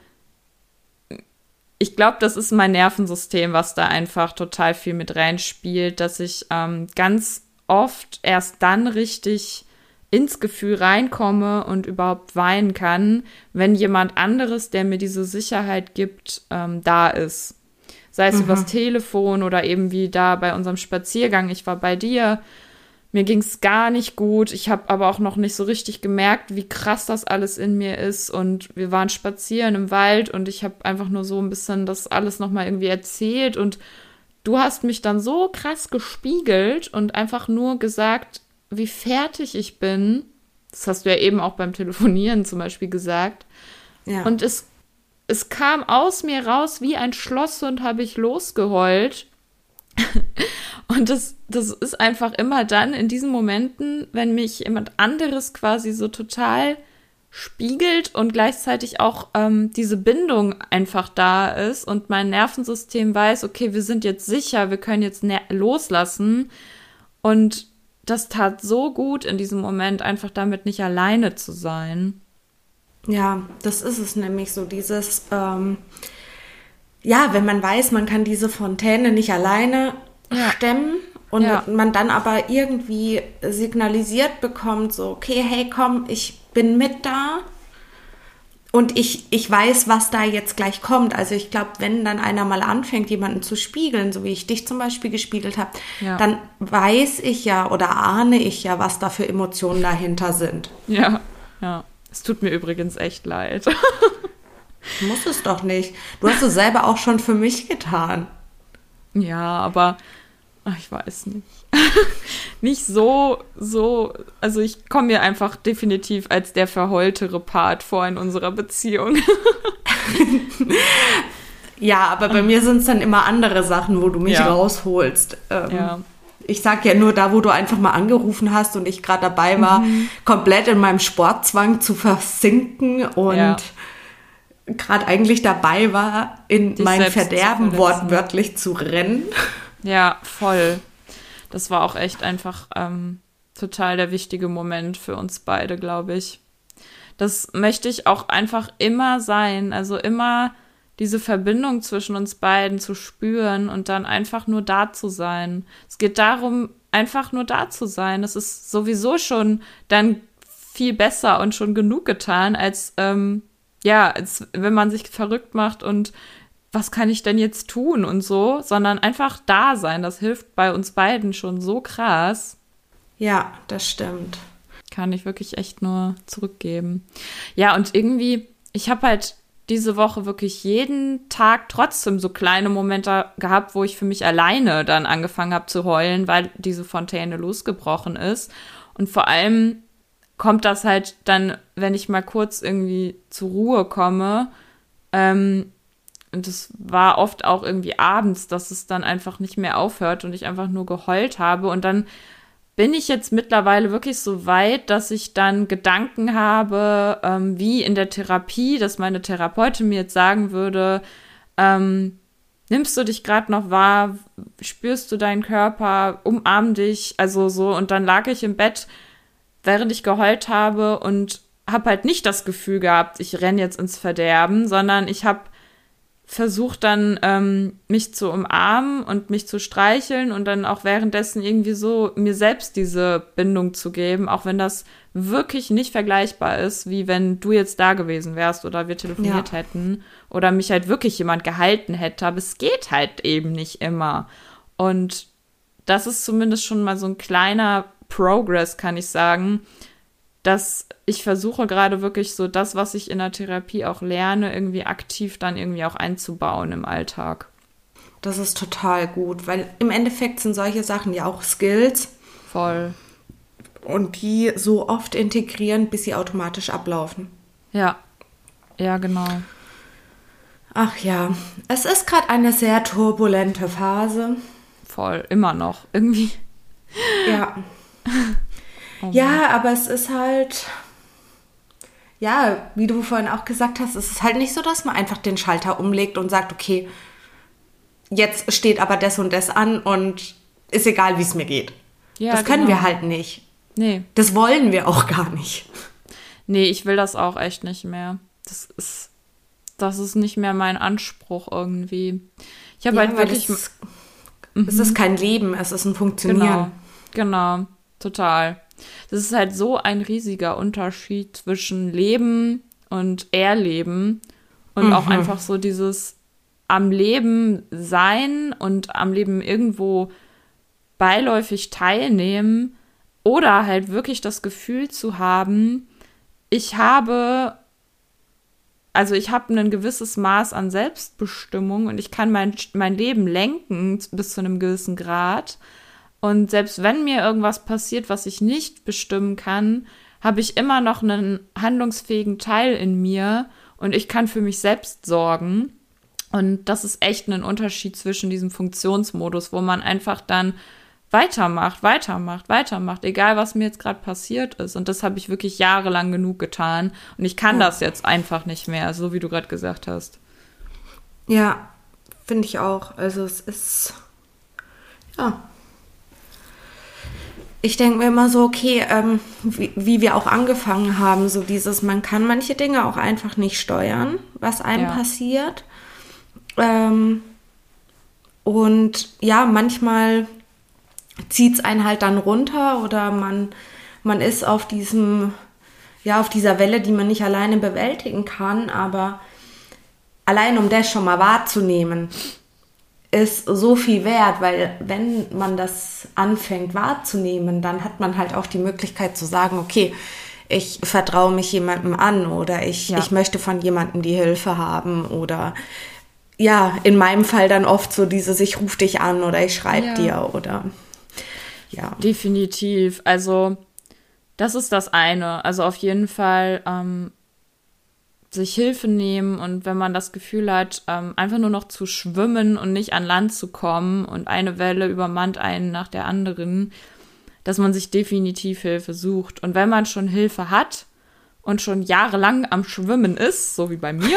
ich glaube, das ist mein Nervensystem, was da einfach total viel mit reinspielt, dass ich ähm, ganz oft erst dann richtig ins Gefühl reinkomme und überhaupt weinen kann, wenn jemand anderes, der mir diese Sicherheit gibt, ähm, da ist. Sei es Mhm. übers Telefon oder eben wie da bei unserem Spaziergang. Ich war bei dir, mir ging es gar nicht gut. Ich habe aber auch noch nicht so richtig gemerkt, wie krass das alles in mir ist. Und wir waren spazieren im Wald und ich habe einfach nur so ein bisschen das alles nochmal irgendwie erzählt. Und du hast mich dann so krass gespiegelt und einfach nur gesagt, wie fertig ich bin. Das hast du ja eben auch beim Telefonieren zum Beispiel gesagt. Ja. Und es, es kam aus mir raus wie ein Schlosshund, habe ich losgeheult. Und das, das ist einfach immer dann in diesen Momenten, wenn mich jemand anderes quasi so total spiegelt und gleichzeitig auch ähm, diese Bindung einfach da ist und mein Nervensystem weiß, okay, wir sind jetzt sicher, wir können jetzt ner- loslassen. Und das tat so gut in diesem Moment, einfach damit nicht alleine zu sein. Ja, das ist es nämlich so, dieses, ähm, ja, wenn man weiß, man kann diese Fontäne nicht alleine Ja. stemmen und Ja. man dann aber irgendwie signalisiert bekommt, so, okay, hey, komm, ich bin mit da und ich, ich weiß, was da jetzt gleich kommt. Also ich glaube, wenn dann einer mal anfängt, jemanden zu spiegeln, so wie ich dich zum Beispiel gespiegelt habe, Ja. dann weiß ich ja oder ahne ich ja, was da für Emotionen dahinter sind. Ja, ja. Es tut mir übrigens echt leid. Muss es doch nicht. Du hast es selber auch schon für mich getan. Ja, aber ach, ich weiß nicht. Nicht so, so, also ich komme mir einfach definitiv als der verheultere Part vor in unserer Beziehung. Ja, aber bei mir sind es dann immer andere Sachen, wo du mich Ja. rausholst. Ähm, Ja. Ich sag ja nur da, wo du einfach mal angerufen hast und ich gerade dabei war, Mhm. komplett in meinem Sportzwang zu versinken und Ja. gerade eigentlich dabei war, in Dich mein selbst zu Verderben verletzen. wortwörtlich zu rennen. Ja, voll. Das war auch echt einfach ähm, total der wichtige Moment für uns beide, glaube ich. Das möchte ich auch einfach immer sein. Also immer diese Verbindung zwischen uns beiden zu spüren und dann einfach nur da zu sein. Es geht darum, einfach nur da zu sein. Das ist sowieso schon dann viel besser und schon genug getan, als ähm, ja, als wenn man sich verrückt macht und was kann ich denn jetzt tun und so, sondern einfach da sein. Das hilft bei uns beiden schon so krass. Ja, das stimmt. Kann ich wirklich echt nur zurückgeben. Ja, und irgendwie, ich habe halt diese Woche wirklich jeden Tag trotzdem so kleine Momente gehabt, wo ich für mich alleine dann angefangen habe zu heulen, weil diese Fontäne losgebrochen ist. Und vor allem kommt das halt dann, wenn ich mal kurz irgendwie zur Ruhe komme. Ähm, und das war oft auch irgendwie abends, dass es dann einfach nicht mehr aufhört und ich einfach nur geheult habe. Und dann bin ich jetzt mittlerweile wirklich so weit, dass ich dann Gedanken habe, ähm, wie in der Therapie, dass meine Therapeutin mir jetzt sagen würde, ähm, nimmst du dich gerade noch wahr, spürst du deinen Körper, umarm dich, also so. Und dann lag ich im Bett, während ich geheult habe und habe halt nicht das Gefühl gehabt, ich renne jetzt ins Verderben, sondern ich habe versucht dann, ähm, mich zu umarmen und mich zu streicheln und dann auch währenddessen irgendwie so mir selbst diese Bindung zu geben, auch wenn das wirklich nicht vergleichbar ist, wie wenn du jetzt da gewesen wärst oder wir telefoniert Ja. hätten oder mich halt wirklich jemand gehalten hätte, aber es geht halt eben nicht immer. Und das ist zumindest schon mal so ein kleiner Progress, kann ich sagen, dass ich versuche gerade wirklich so das, was ich in der Therapie auch lerne, irgendwie aktiv dann irgendwie auch einzubauen im Alltag. Das ist total gut, weil im Endeffekt sind solche Sachen ja auch Skills Voll. und die so oft integrieren, bis sie automatisch ablaufen. Ja, ja, genau. Ach ja, es ist gerade eine sehr turbulente Phase. Voll, immer noch. Irgendwie. Ja. Oh Mann. Ja, aber es ist halt, ja, wie du vorhin auch gesagt hast, es ist halt nicht so, dass man einfach den Schalter umlegt und sagt, okay, jetzt steht aber das und das an und ist egal, wie es mir geht. Ja, das können genau. wir halt nicht. Nee. Das wollen wir auch gar nicht. Nee, ich will das auch echt nicht mehr. Das ist, das ist nicht mehr mein Anspruch irgendwie. Ich habe Ja, halt weil wirklich. es ist, es ist kein Leben, es ist ein Funktionieren. Genau, genau, total. Das ist halt so ein riesiger Unterschied zwischen Leben und Erleben und Mhm. auch einfach so dieses am Leben sein und am Leben irgendwo beiläufig teilnehmen oder halt wirklich das Gefühl zu haben, ich habe, also ich habe ein gewisses Maß an Selbstbestimmung und ich kann mein, mein Leben lenken bis zu einem gewissen Grad. Und selbst wenn mir irgendwas passiert, was ich nicht bestimmen kann, habe ich immer noch einen handlungsfähigen Teil in mir und ich kann für mich selbst sorgen. Und das ist echt ein Unterschied zwischen diesem Funktionsmodus, wo man einfach dann weitermacht, weitermacht, weitermacht, egal was mir jetzt gerade passiert ist. Und das habe ich wirklich jahrelang genug getan. Und ich kann Ja. das jetzt einfach nicht mehr, so wie du gerade gesagt hast. Ja, finde ich auch. Also es ist, ja. Ich denke mir immer so, okay, ähm, wie, wie wir auch angefangen haben, so dieses, man kann manche Dinge auch einfach nicht steuern, was einem Ja. passiert. Ähm, und ja, manchmal zieht es einen halt dann runter oder man, man ist auf diesem, ja, auf dieser Welle, die man nicht alleine bewältigen kann, aber allein um das schon mal wahrzunehmen, ist so viel wert, weil wenn man das anfängt wahrzunehmen, dann hat man halt auch die Möglichkeit zu sagen, okay, ich vertraue mich jemandem an oder ich, Ja. ich möchte von jemandem die Hilfe haben oder ja, in meinem Fall dann oft so dieses, ich rufe dich an oder ich schreibe Ja. dir oder ja. Definitiv. Also das ist das eine. Also auf jeden Fall ähm, sich Hilfe nehmen und wenn man das Gefühl hat, ähm, einfach nur noch zu schwimmen und nicht an Land zu kommen und eine Welle übermannt einen nach der anderen, dass man sich definitiv Hilfe sucht. Und wenn man schon Hilfe hat und schon jahrelang am Schwimmen ist, so wie bei mir,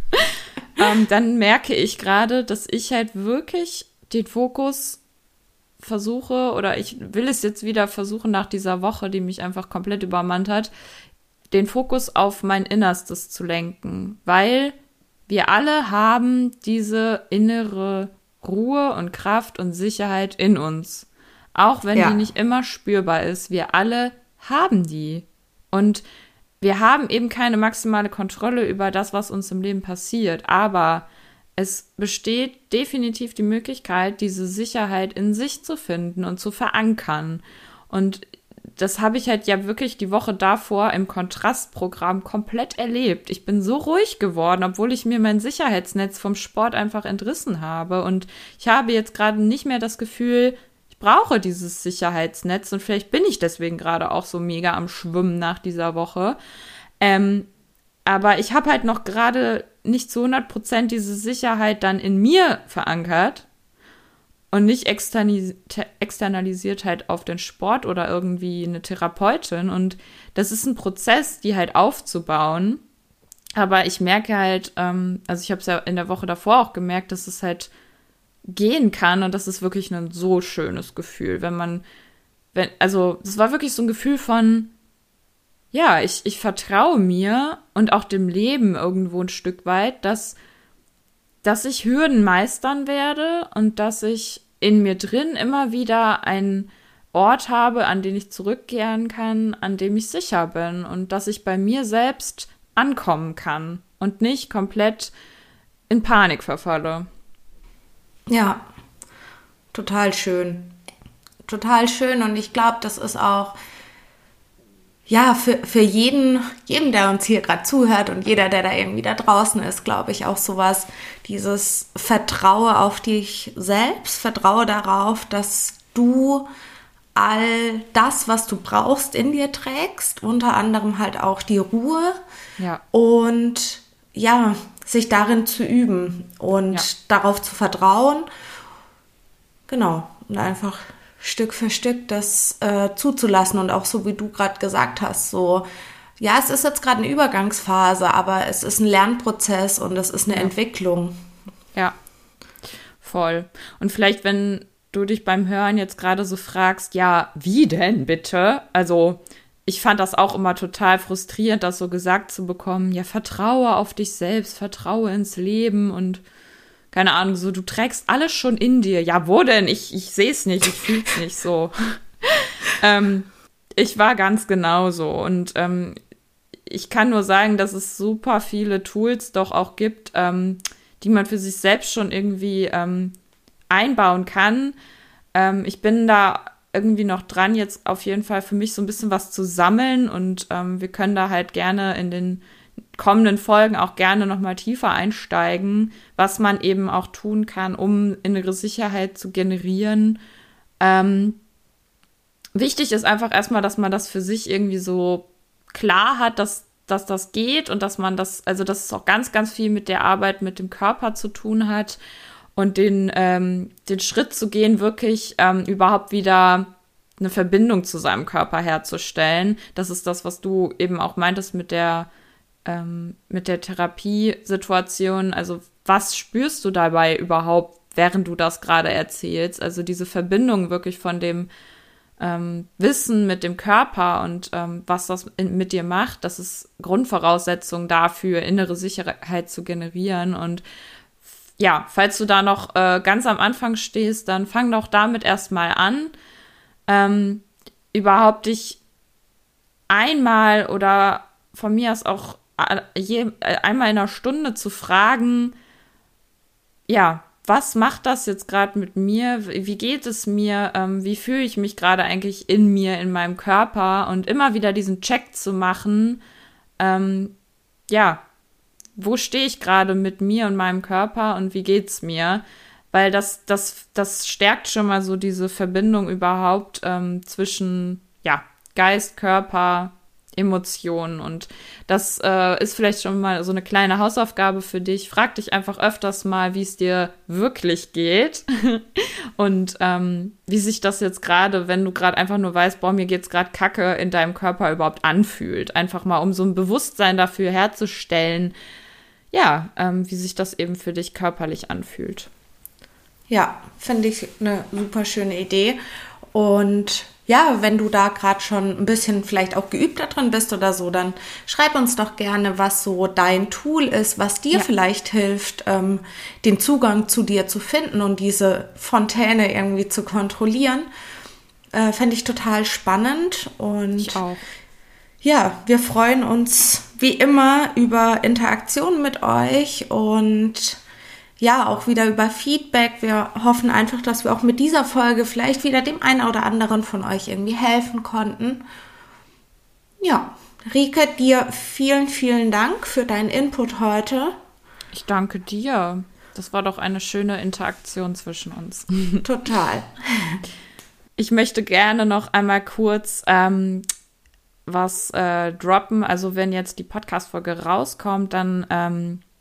ähm, dann merke ich gerade, dass ich halt wirklich den Fokus versuche, oder ich will es jetzt wieder versuchen nach dieser Woche, die mich einfach komplett übermannt hat, den Fokus auf mein Innerstes zu lenken, weil wir alle haben diese innere Ruhe und Kraft und Sicherheit in uns. Auch wenn Ja. die nicht immer spürbar ist, wir alle haben die. Und wir haben eben keine maximale Kontrolle über das, was uns im Leben passiert, aber es besteht definitiv die Möglichkeit, diese Sicherheit in sich zu finden und zu verankern. Und das habe ich halt ja wirklich die Woche davor im Kontrastprogramm komplett erlebt. Ich bin so ruhig geworden, obwohl ich mir mein Sicherheitsnetz vom Sport einfach entrissen habe. Und ich habe jetzt gerade nicht mehr das Gefühl, ich brauche dieses Sicherheitsnetz. Und vielleicht bin ich deswegen gerade auch so mega am Schwimmen nach dieser Woche. Ähm, aber ich habe halt noch gerade nicht zu hundert Prozent diese Sicherheit dann in mir verankert. und nicht externis- externalisiert halt auf den Sport oder irgendwie eine Therapeutin. Und das ist ein Prozess, die halt aufzubauen. Aber ich merke halt, ähm, also ich habe es ja in der Woche davor auch gemerkt, dass es halt gehen kann und das ist wirklich ein so schönes Gefühl, wenn man, wenn, also das war wirklich so ein Gefühl von, ja, ich, ich vertraue mir und auch dem Leben irgendwo ein Stück weit, dass dass ich Hürden meistern werde und dass ich in mir drin immer wieder einen Ort habe, an den ich zurückkehren kann, an dem ich sicher bin und dass ich bei mir selbst ankommen kann und nicht komplett in Panik verfalle. Ja, total schön. Total schön und ich glaube, das ist auch ja, für, für jeden, jeden, der uns hier gerade zuhört und jeder, der da irgendwie da draußen ist, glaube ich, auch sowas, dieses Vertraue auf dich selbst, Vertraue darauf, dass du all das, was du brauchst, in dir trägst, unter anderem halt auch die Ruhe Ja. und ja, sich darin zu üben und Ja. darauf zu vertrauen, genau, und einfach Stück für Stück das äh, zuzulassen und auch so, wie du gerade gesagt hast, so, ja, es ist jetzt gerade eine Übergangsphase, aber es ist ein Lernprozess und es ist eine Ja. Entwicklung. Ja, voll. Und vielleicht, wenn du dich beim Hören jetzt gerade so fragst, ja, wie denn bitte? Also, ich fand das auch immer total frustrierend, das so gesagt zu bekommen, ja, vertraue auf dich selbst, vertraue ins Leben und keine Ahnung, so, du trägst alles schon in dir. Ja, wo denn? Ich, ich sehe es nicht, ich fühle es nicht so. ähm, ich war ganz genauso. Und ähm, ich kann nur sagen, dass es super viele Tools doch auch gibt, ähm, die man für sich selbst schon irgendwie ähm, einbauen kann. Ähm, ich bin da irgendwie noch dran, jetzt auf jeden Fall für mich so ein bisschen was zu sammeln. Und ähm, wir können da halt gerne in den kommenden Folgen auch gerne noch mal tiefer einsteigen, was man eben auch tun kann, um innere Sicherheit zu generieren. Ähm, wichtig ist einfach erstmal, dass man das für sich irgendwie so klar hat, dass, dass das geht und dass man das, also dass es auch ganz, ganz viel mit der Arbeit mit dem Körper zu tun hat und den, ähm, den Schritt zu gehen, wirklich ähm, überhaupt wieder eine Verbindung zu seinem Körper herzustellen. Das ist das, was du eben auch meintest mit der Ähm, mit der Therapiesituation, also was spürst du dabei überhaupt, während du das gerade erzählst? Also diese Verbindung wirklich von dem ähm, Wissen mit dem Körper und ähm, was das in, mit dir macht, das ist Grundvoraussetzung dafür, innere Sicherheit zu generieren. Und ja, falls du da noch äh, ganz am Anfang stehst, dann fang doch damit erstmal an, ähm, überhaupt dich einmal oder von mir aus auch Je, einmal in einer Stunde zu fragen, ja, was macht das jetzt gerade mit mir? Wie geht es mir? Ähm, wie fühle ich mich gerade eigentlich in mir, in meinem Körper? Und immer wieder diesen Check zu machen, ähm, ja, wo stehe ich gerade mit mir und meinem Körper und wie geht's mir? Weil das, das, das stärkt schon mal so diese Verbindung überhaupt ähm, zwischen, ja, Geist, Körper, Emotionen und das äh, ist vielleicht schon mal so eine kleine Hausaufgabe für dich. Frag dich einfach öfters mal, wie es dir wirklich geht und ähm, wie sich das jetzt gerade, wenn du gerade einfach nur weißt, boah, mir geht's gerade kacke, in deinem Körper überhaupt anfühlt. Einfach mal, um so ein Bewusstsein dafür herzustellen, ja, ähm, wie sich das eben für dich körperlich anfühlt. Ja, finde ich eine super schöne Idee und ja, wenn du da gerade schon ein bisschen vielleicht auch geübter drin bist oder so, dann schreib uns doch gerne, was so dein Tool ist, was dir ja. vielleicht hilft, ähm, den Zugang zu dir zu finden und diese Fontäne irgendwie zu kontrollieren. Äh, fände ich total spannend. Und ich auch. Ja, wir freuen uns wie immer über Interaktion mit euch und ja, auch wieder über Feedback. Wir hoffen einfach, dass wir auch mit dieser Folge vielleicht wieder dem einen oder anderen von euch irgendwie helfen konnten. Ja, Rike, dir vielen, vielen Dank für deinen Input heute. Ich danke dir. Das war doch eine schöne Interaktion zwischen uns. Total. Ich möchte gerne noch einmal kurz ähm, was äh, droppen. Also wenn jetzt die Podcast-Folge rauskommt, dann ähm,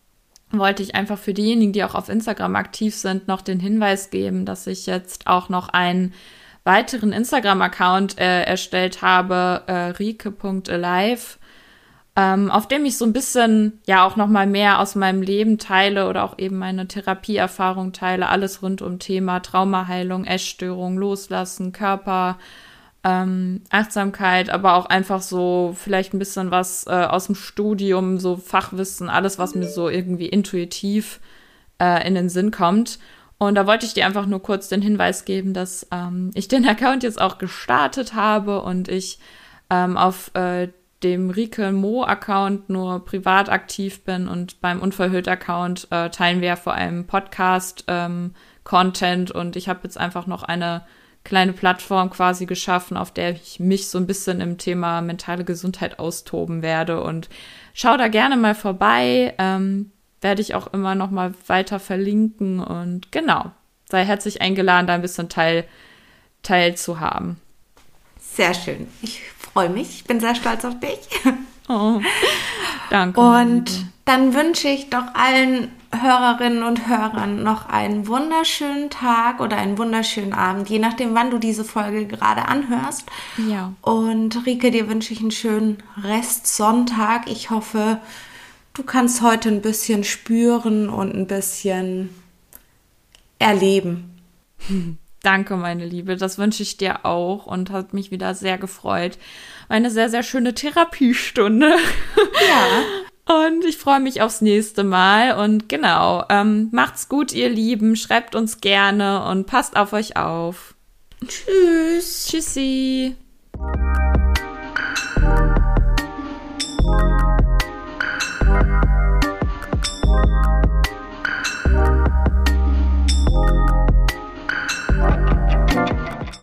wollte ich einfach für diejenigen, die auch auf Instagram aktiv sind, noch den Hinweis geben, dass ich jetzt auch noch einen weiteren Instagram-Account äh, erstellt habe, äh, rike punkt alive, ähm, auf dem ich so ein bisschen ja auch noch mal mehr aus meinem Leben teile oder auch eben meine Therapieerfahrung teile, alles rund um Thema Traumaheilung, Essstörung, Loslassen, Körper, ähm, Achtsamkeit, aber auch einfach so vielleicht ein bisschen was äh, aus dem Studium, so Fachwissen, alles, was mir so irgendwie intuitiv äh, in den Sinn kommt. Und da wollte ich dir einfach nur kurz den Hinweis geben, dass ähm, ich den Account jetzt auch gestartet habe und ich ähm, auf äh, dem Rike Mo-Account nur privat aktiv bin und beim Unverhüllt-Account äh, teilen wir ja vor allem Podcast-Content ähm, und ich habe jetzt einfach noch eine kleine Plattform quasi geschaffen, auf der ich mich so ein bisschen im Thema mentale Gesundheit austoben werde und schau da gerne mal vorbei, ähm, werde ich auch immer noch mal weiter verlinken und genau, sei herzlich eingeladen, da ein bisschen teil, teil zu haben. Sehr schön, ich freue mich, ich bin sehr stolz auf dich. Oh, danke. Und dann wünsche ich doch allen Hörerinnen und Hörern noch einen wunderschönen Tag oder einen wunderschönen Abend, je nachdem, wann du diese Folge gerade anhörst. Ja. Und Rike, dir wünsche ich einen schönen Restsonntag. Ich hoffe, du kannst heute ein bisschen spüren und ein bisschen erleben. Danke, meine Liebe. Das wünsche ich dir auch und hat mich wieder sehr gefreut. Eine sehr, sehr schöne Therapiestunde. Ja. Und ich freue mich aufs nächste Mal. Und genau, ähm, macht's gut, ihr Lieben. Schreibt uns gerne und passt auf euch auf. Tschüss. Tschüssi.